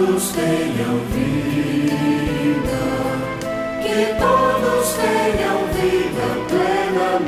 todos tenham vida, que todos tenham vida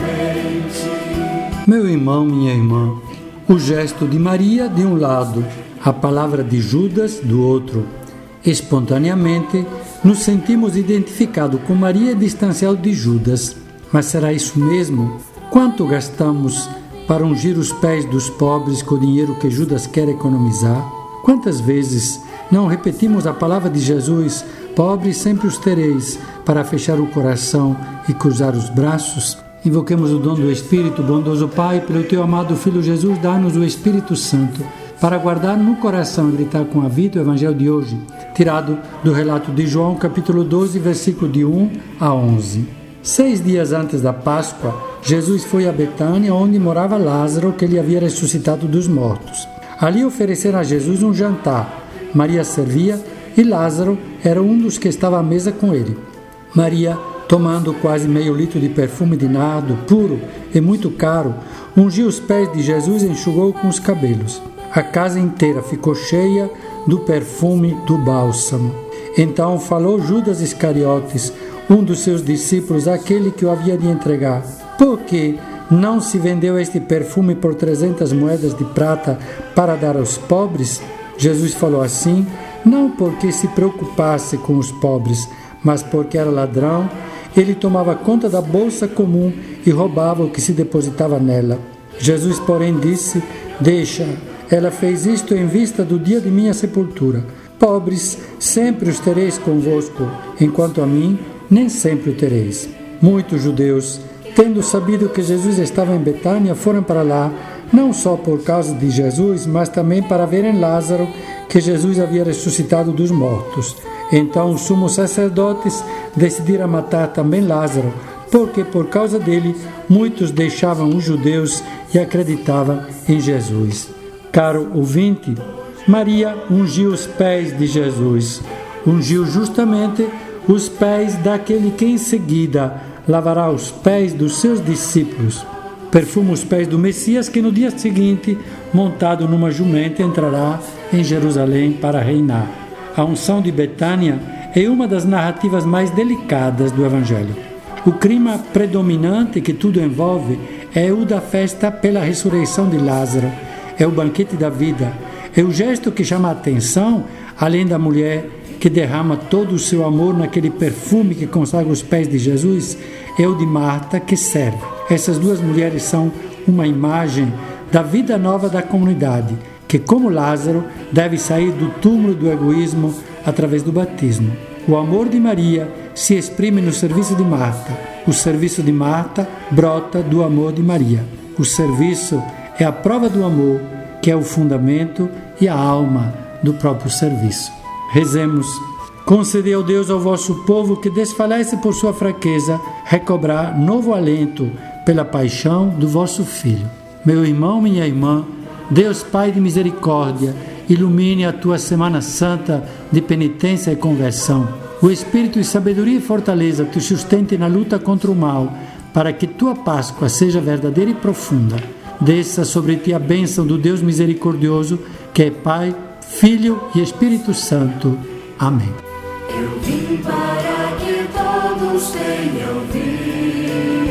plenamente. Meu irmão, minha irmã, o gesto de Maria de um lado, a palavra de Judas do outro. Espontaneamente, nos sentimos identificados com Maria e distanciados de Judas. Mas será isso mesmo? Quanto gastamos para ungir os pés dos pobres com o dinheiro que Judas quer economizar? Quantas vezes não repetimos a palavra de Jesus: pobres sempre os tereis, para fechar o coração e cruzar os braços? Invoquemos o dom do Espírito, bondoso Pai, pelo Teu amado Filho Jesus, dá-nos o Espírito Santo, para guardar no coração e gritar com a vida o Evangelho de hoje, tirado do relato de João, capítulo 12, versículo de 1 a 11. 6 dias antes da Páscoa, Jesus foi a Betânia, onde morava Lázaro, que ele havia ressuscitado dos mortos. Ali ofereceram a Jesus um jantar. Maria servia e Lázaro era um dos que estava à mesa com ele. Maria, tomando quase meio litro de perfume de nardo, puro e muito caro, ungiu os pés de Jesus e enxugou com os cabelos. A casa inteira ficou cheia do perfume do bálsamo. Então falou Judas Iscariotes, um dos seus discípulos, aquele que o havia de entregar: por que não se vendeu este perfume por 300 moedas de prata para dar aos pobres? Jesus falou assim, não porque se preocupasse com os pobres, mas porque era ladrão. Ele tomava conta da bolsa comum e roubava o que se depositava nela. Jesus, porém, disse: deixa, ela fez isto em vista do dia de minha sepultura. Pobres sempre os tereis convosco, enquanto a mim nem sempre o tereis. Muitos judeus, tendo sabido que Jesus estava em Betânia, foram para lá, não só por causa de Jesus, mas também para verem Lázaro, que Jesus havia ressuscitado dos mortos. Então os sumos sacerdotes decidiram matar também Lázaro, porque por causa dele muitos deixavam os judeus e acreditavam em Jesus. Caro ouvinte, Maria ungiu os pés de Jesus. Ungiu justamente os pés daquele que em seguida lavará os pés dos seus discípulos. Perfuma os pés do Messias, que no dia seguinte, montado numa jumenta, entrará em Jerusalém para reinar. A unção de Betânia é uma das narrativas mais delicadas do Evangelho. O clima predominante que tudo envolve é o da festa pela ressurreição de Lázaro, é o banquete da vida, é o gesto que chama a atenção, além da mulher que derrama todo o seu amor naquele perfume que consagra os pés de Jesus, é o de Marta que serve. Essas duas mulheres são uma imagem da vida nova da comunidade, que, como Lázaro, deve sair do túmulo do egoísmo através do batismo. O amor de Maria se exprime no serviço de Marta. O serviço de Marta brota do amor de Maria. O serviço é a prova do amor, que é o fundamento e a alma do próprio serviço. Rezemos. Concedei ao Deus ao vosso povo que desfalece por sua fraqueza, recobrar novo alento pela paixão do vosso Filho. Meu irmão, minha irmã, Deus Pai de misericórdia, ilumine a tua Semana Santa de penitência e conversão. O Espírito de sabedoria e fortaleza te sustente na luta contra o mal, para que tua Páscoa seja verdadeira e profunda. Desça sobre ti a bênção do Deus misericordioso, que é Pai, Filho e Espírito Santo. Amém. Eu vim para que todos tenham vida.